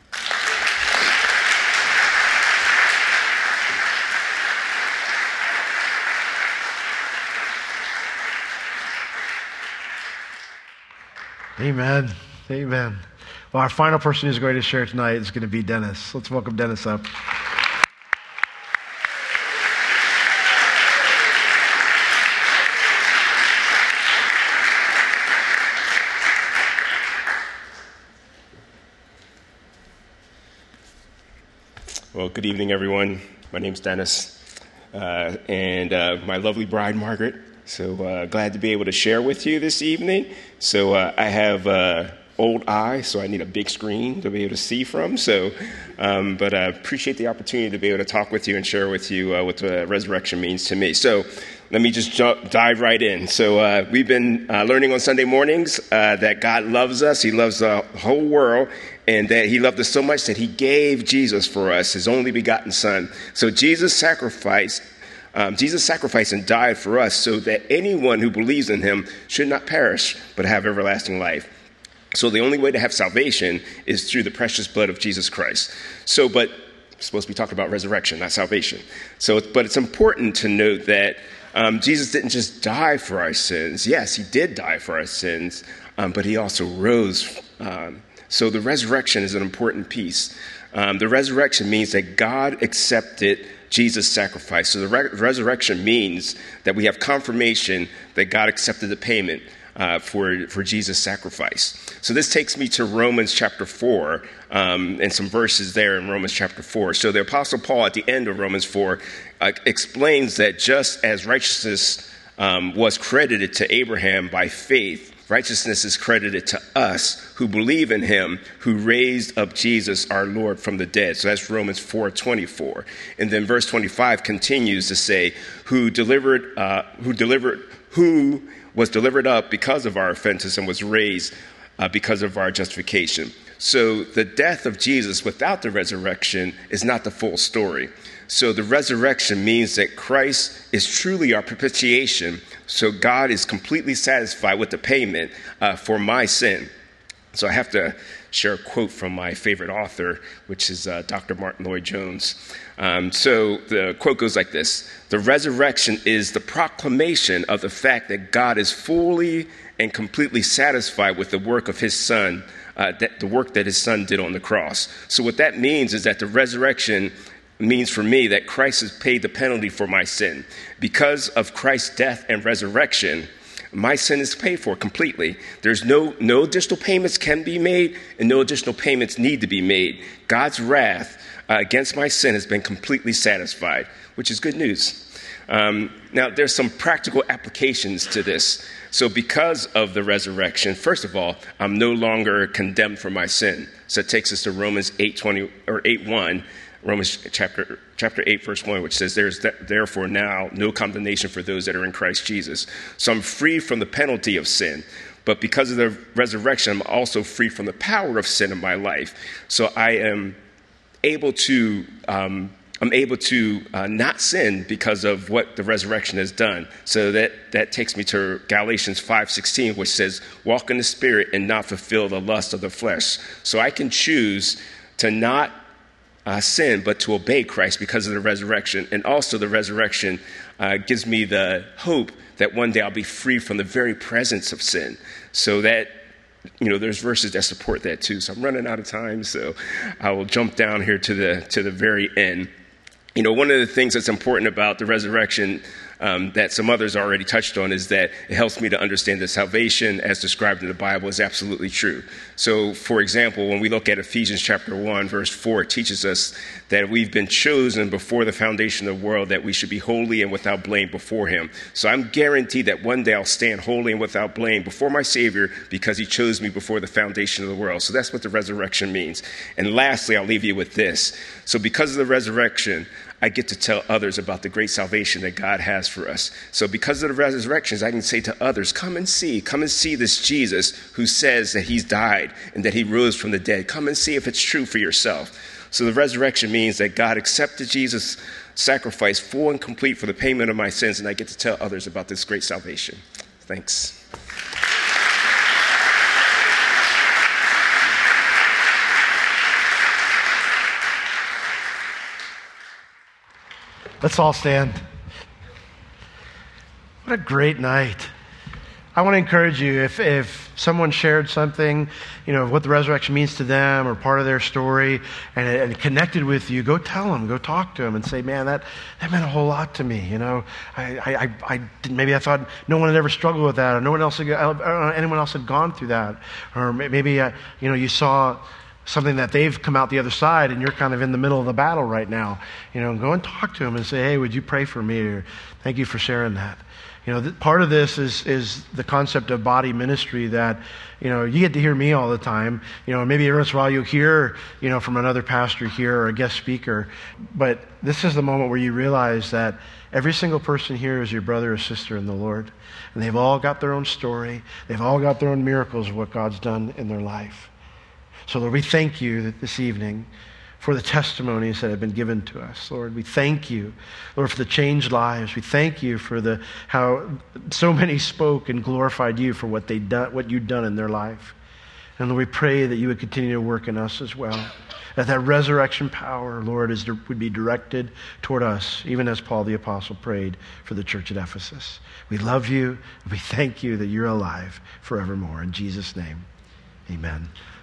Amen. Amen. Well, our final person who's going to share tonight is going to be Dennis. Let's welcome Dennis up. Well, good evening, everyone. My name's Dennis, uh, and uh, my lovely bride, Margaret. So uh, glad to be able to share with you this evening. So uh, I have uh, old eyes, so I need a big screen to be able to see from. So, um, but I appreciate the opportunity to be able to talk with you and share with you uh, what the resurrection means to me. So let me just jump, dive right in. So uh, we've been uh, learning on Sunday mornings uh, that God loves us. He loves the whole world, and that he loved us so much that he gave Jesus for us, his only begotten son. So Jesus sacrificed Um, Jesus sacrificed and died for us so that anyone who believes in him should not perish, but have everlasting life. So the only way to have salvation is through the precious blood of Jesus Christ. So, but we're supposed to be talking about resurrection, not salvation. So, but it's important to note that um, Jesus didn't just die for our sins. Yes, he did die for our sins, um, but he also rose. Um, so the resurrection is an important piece. Um, the resurrection means that God accepted Jesus' sacrifice. So the re- resurrection means that we have confirmation that God accepted the payment uh, for, for Jesus' sacrifice. So this takes me to Romans chapter four, um, and some verses there in Romans chapter four. So the Apostle Paul at the end of Romans four uh, explains that just as righteousness um, was credited to Abraham by faith, righteousness is credited to us who believe in him who raised up Jesus our Lord from the dead. So that's Romans four twenty-four. And then verse twenty-five continues to say, who delivered, uh, who delivered, who was delivered up because of our offenses and was raised uh, because of our justification. So the death of Jesus without the resurrection is not the full story. So the resurrection means that Christ is truly our propitiation. So God is completely satisfied with the payment uh, for my sin. So I have to share a quote from my favorite author, which is uh, Doctor Martin Lloyd-Jones. Um, so the quote goes like this: the resurrection is the proclamation of the fact that God is fully and completely satisfied with the work of his son, uh, that, the work that his son did on the cross. So what that means is that the resurrection means for me that Christ has paid the penalty for my sin. Because of Christ's death and resurrection, my sin is paid for completely. There's no, no additional payments can be made, and no additional payments need to be made. God's wrath uh, against my sin has been completely satisfied, which is good news. Um, now, there's some practical applications to this. So because of the resurrection, first of all, I'm no longer condemned for my sin. So it takes us to Romans eight twenty or eight one. Romans chapter chapter eight, verse one, which says, there's th- therefore now no condemnation for those that are in Christ Jesus. So I'm free from the penalty of sin. But because of the resurrection, I'm also free from the power of sin in my life. So I am able to um, I'm able to uh, not sin because of what the resurrection has done. So that, that takes me to Galatians five sixteen, which says, walk in the Spirit and not fulfill the lust of the flesh. So I can choose to not uh, sin, but to obey Christ because of the resurrection. And also the resurrection uh, gives me the hope that one day I'll be free from the very presence of sin. So that, you know, there's verses that support that too. So I'm running out of time, so I will jump down here to the to the very end. You know, one of the things that's important about the resurrection um, that some others already touched on is that it helps me to understand that salvation, as described in the Bible, is absolutely true. So, for example, when we look at Ephesians chapter one, verse four, it teaches us that we've been chosen before the foundation of the world, that we should be holy and without blame before him. So I'm guaranteed that one day I'll stand holy and without blame before my Savior because he chose me before the foundation of the world. So that's what the resurrection means. And lastly, I'll leave you with this. So because of the resurrection, I get to tell others about the great salvation that God has for us. So because of the resurrections, I can say to others, come and see, come and see this Jesus who says that he's died and that he rose from the dead. Come and see if it's true for yourself. So the resurrection means that God accepted Jesus' sacrifice full and complete for the payment of my sins, and I get to tell others about this great salvation. Thanks. Let's all stand. What a great night. I want to encourage you, if, if someone shared something, you know, what the resurrection means to them or part of their story, and it, and it connected with you, go tell them, go talk to them and say, man, that, that meant a whole lot to me. You know, I, I, I, I maybe I thought no one had ever struggled with that, or no one else had, uh, anyone else had gone through that. Or maybe, uh, you know, you saw something that they've come out the other side and you're kind of in the middle of the battle right now. You know, go and talk to them and say, hey, would you pray for me? Or thank you for sharing that. You know, th- part of this is is the concept of body ministry that, you know, you get to hear me all the time. You know, maybe every once in a while you'll hear, you know, from another pastor here or a guest speaker. But this is the moment where you realize that every single person here is your brother or sister in the Lord. And they've all got their own story. They've all got their own miracles of what God's done in their life. So, Lord, we thank you this evening for the testimonies that have been given to us. Lord, we thank you, Lord, for the changed lives. We thank you for the how so many spoke and glorified you for what they done, what you'd done in their life. And Lord, we pray that you would continue to work in us as well. That that resurrection power, Lord, is would be directed toward us, even as Paul the Apostle prayed for the church at Ephesus. We love you. We thank you that you're alive forevermore. In Jesus' name, amen.